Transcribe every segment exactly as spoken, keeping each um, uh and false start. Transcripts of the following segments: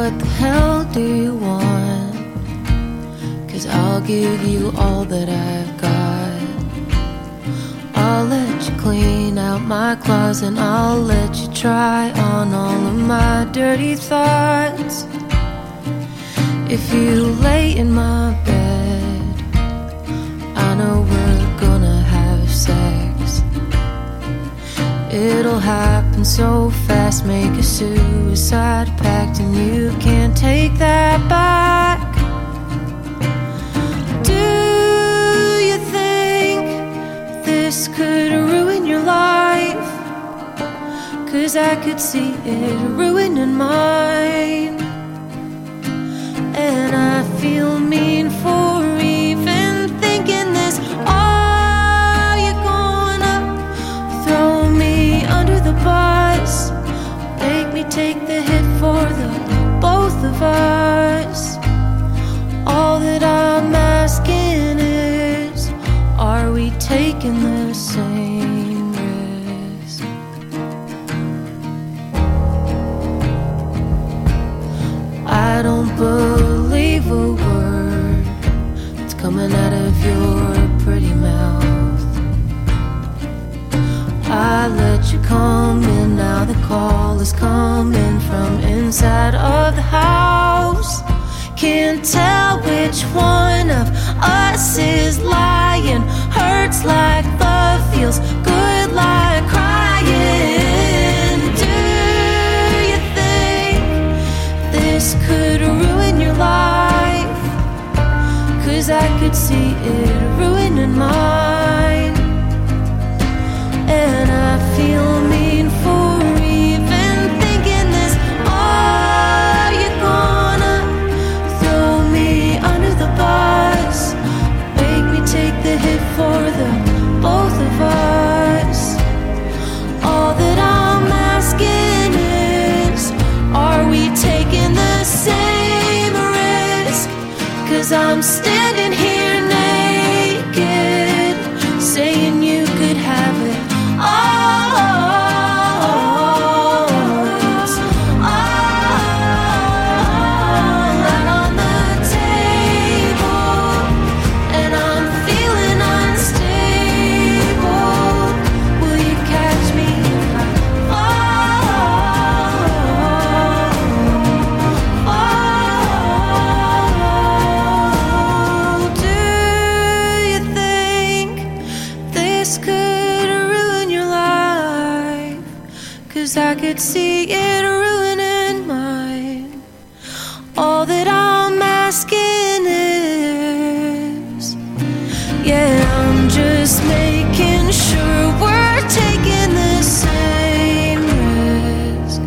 what the hell do you want? 'Cause I'll give you all that I've got. I'll let you clean out my closet and I'll let you try on all of my dirty thoughts. If you lay in my bed, I know we're gonna have sex. It'll happen so fast, make a suicide pact, and you can't take that back. Do you think this could ruin your life? 'Cause I could see it ruining mine. And I feel mean for even thinking this. Are you gonna throw me under the bus? Make me take the hit for the both of us. All that I'm asking is, are we taking the same risk? I don't believe a word that's coming out of your pretty mouth. I let you come in, now the call is coming from inside of the house. Can't tell which one of us is lying. Hurts like love, feels good like crying. Do you think this could ruin your life? 'Cause I could see it ruining mine. And I feel mean for even thinking this. Are you gonna throw me under the bus? Make me take the hit for the both of us. All that I'm asking is, are we taking the same risk? 'Cause I'm standing here naked, saying you could have it all. It's all out on the table, and I'm feeling unstable. Will you catch me if I fall? Fall. Do you think this could ruin your life? 'Cause I could see it ruining mine. All that I'm asking is, yeah, I'm just making sure we're taking the same risk.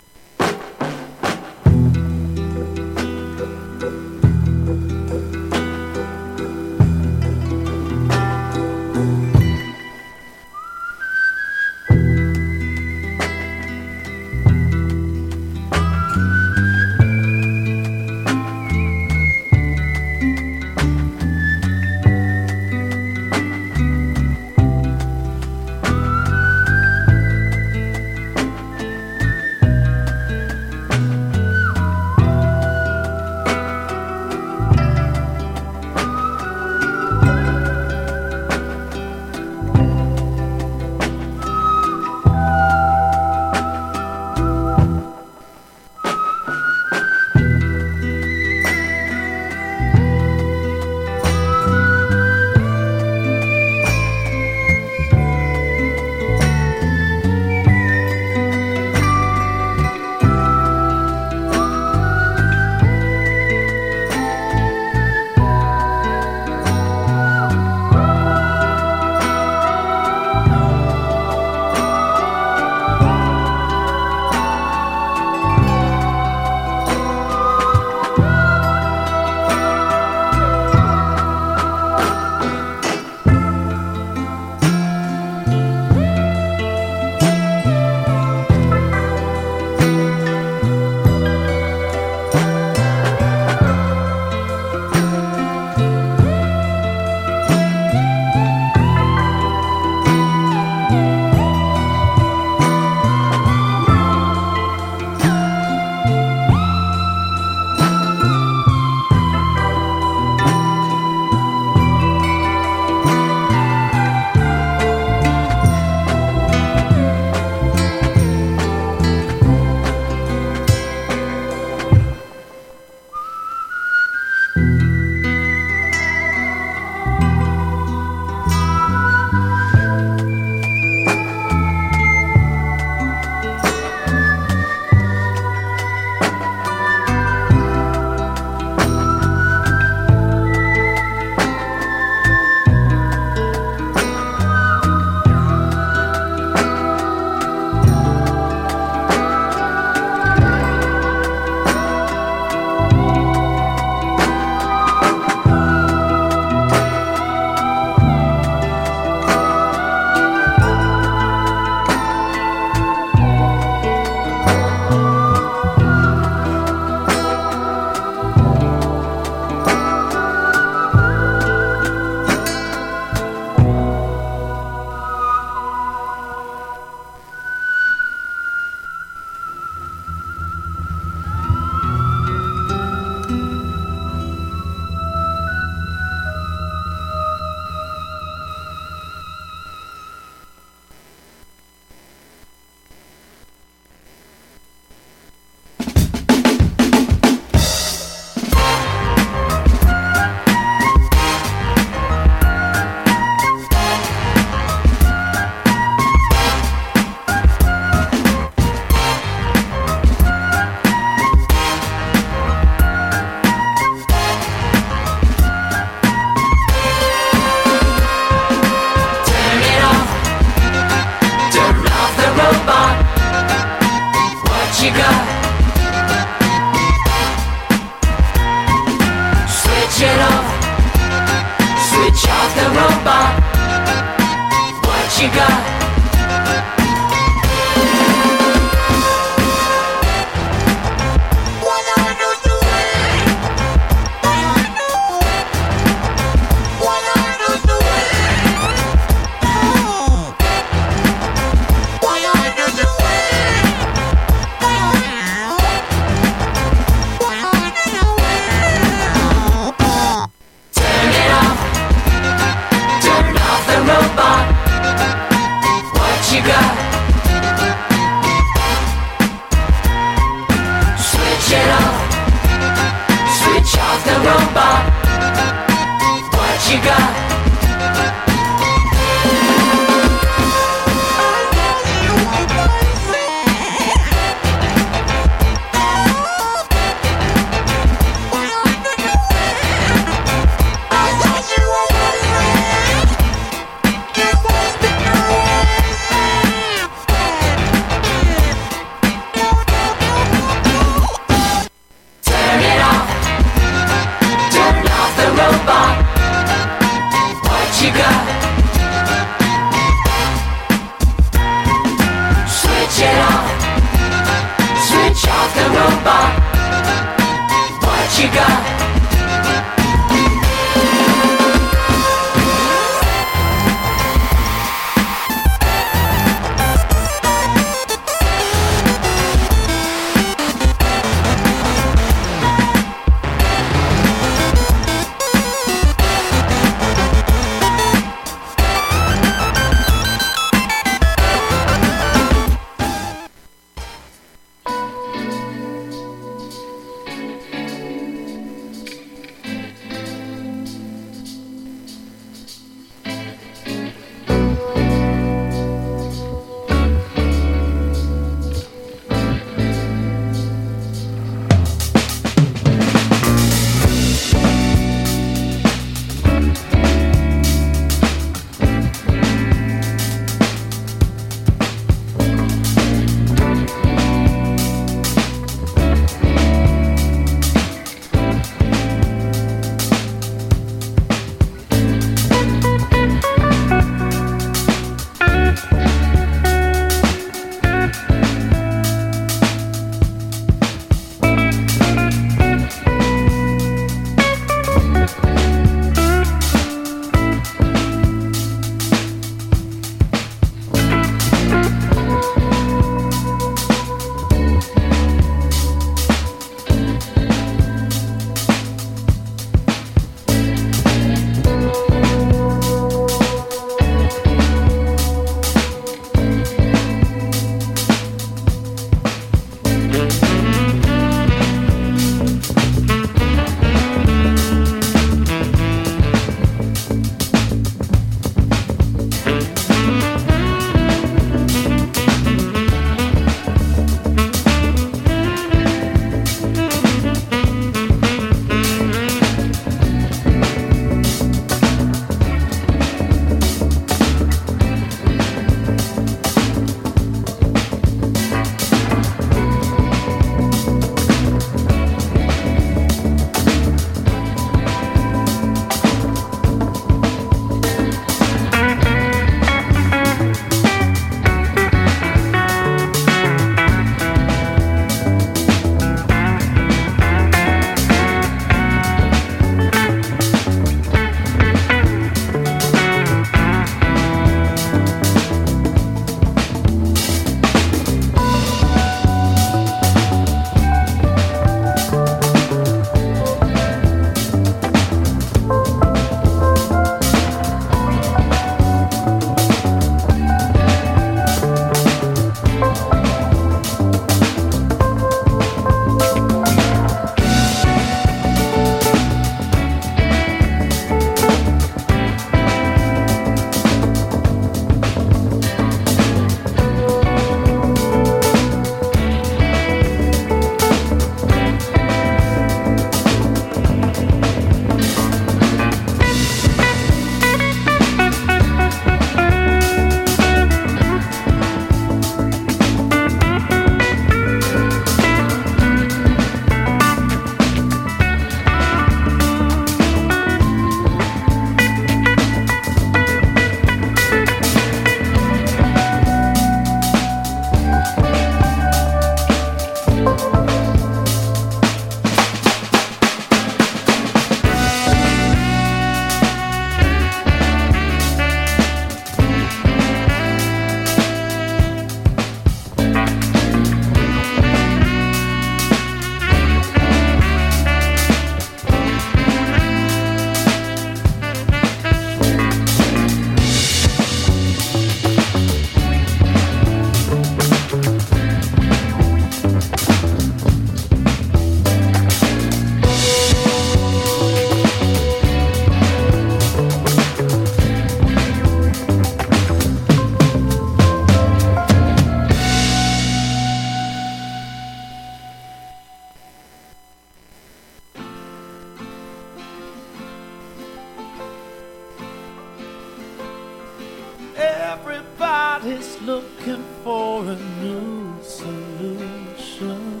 Everybody's looking for a new solution.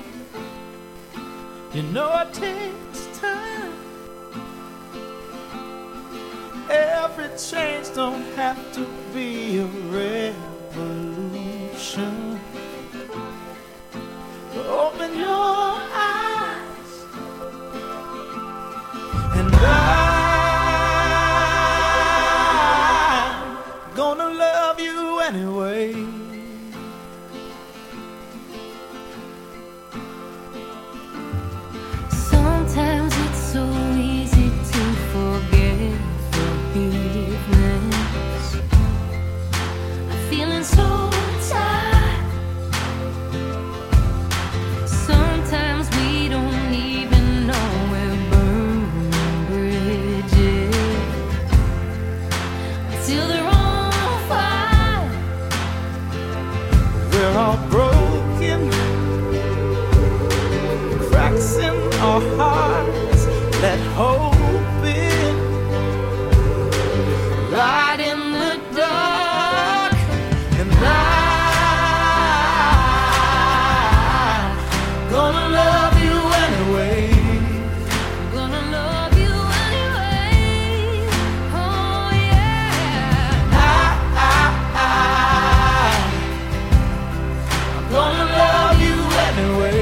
You know it takes time. Every change don't have to be a revolution. But open your eyes and I'm gonna love you anyway. Sometimes it's so easy to forget forgiveness. I'm feeling so tired. Sometimes we don't even know we're burning bridges until they're on fire. We're all broken, cracks in our hearts. Let hope in, light in the dark, and I'm gonna love you anyway. Gonna love you anyway. Oh yeah. I, I, I, I'm gonna love you anyway.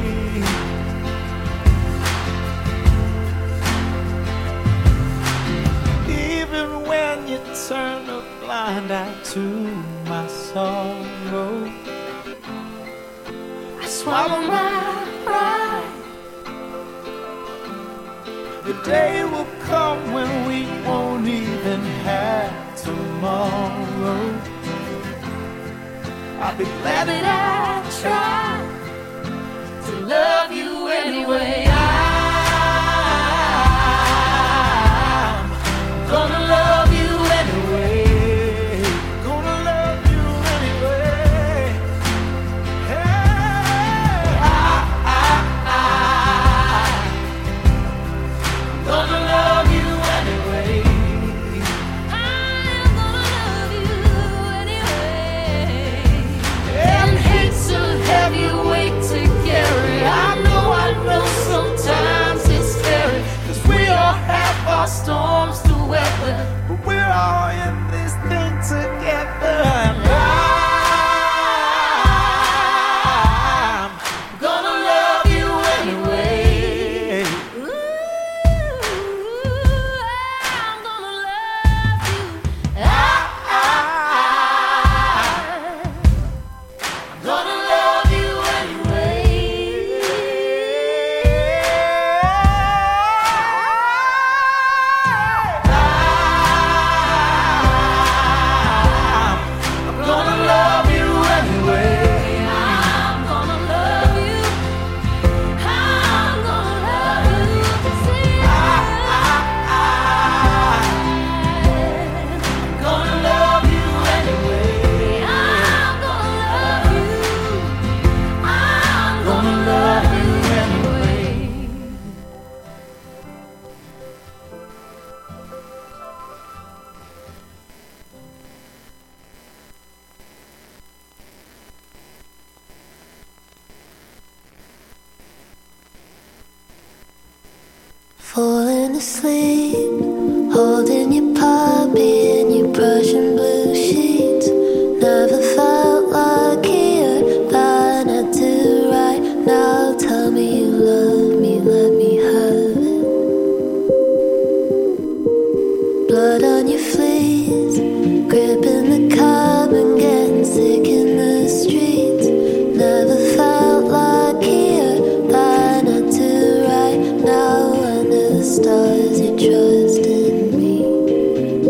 Even when you turn a blind eye to my sorrow, I swallow my pride. The day will come when we won't even have tomorrow. I'll be glad that I tried to love you anyway. I'm gonna love you anyway. Gonna love you anyway. Hey, I, I, I'm gonna love you anyway. I'm gonna love you anyway. And hate's a heavy weight to carry. I know, I know sometimes it's scary, 'cause we all have our storms to weather, But we're all in this thing together. And I'm gonna love you anyway. Ooh, I'm gonna love you. I, I'm gonna love you anyway. I'm gonna love you anyway. I'm gonna love you. I'm gonna love you. See, I'm gonna love you anyway. I'm gonna love you. I'm gonna love you anyway. Falling asleep, holding your puppy in your Prussian blue sheets. Never felt luckier than I do right now. Tell me you love me, let me have it. Blood on your fleas, gripping the cub and getting sick in the streets. Never felt luckier than I do right now. Under the stars, you trust in me.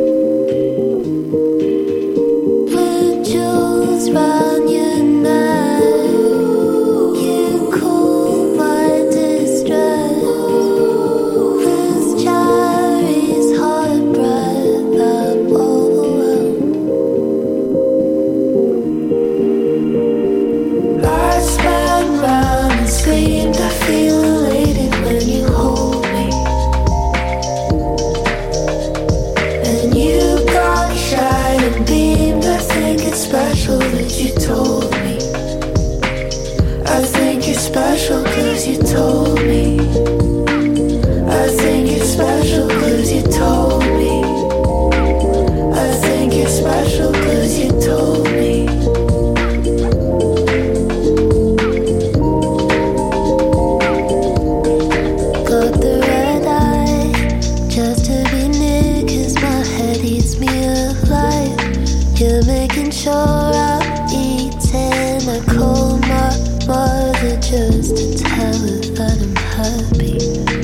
just to tell her that I'm happy.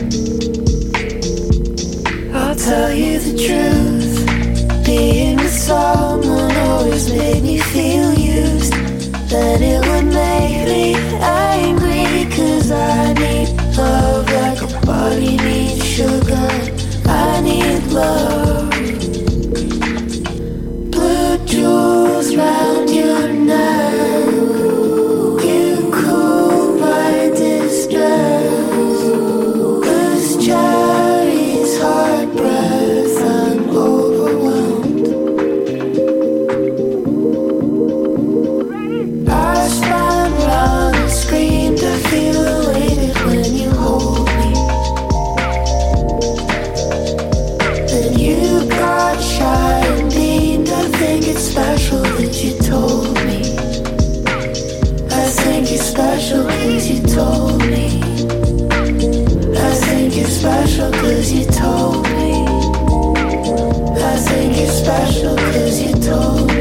I'll tell you the truth. Being with someone always made me feel used. Then it would make me angry, 'cause I need love like a body needs sugar. I need love. Blue jewels round your neck, you cool my distress. Loose cherries, hard breath, I'm overwhelmed. I spun round and screamed, I feel elated when you hold me. Then you got shy and beamed. I think it's special that you told me. I think you're special 'cause you told me. I think you're special 'cause you told me. I think you're special 'cause you told me.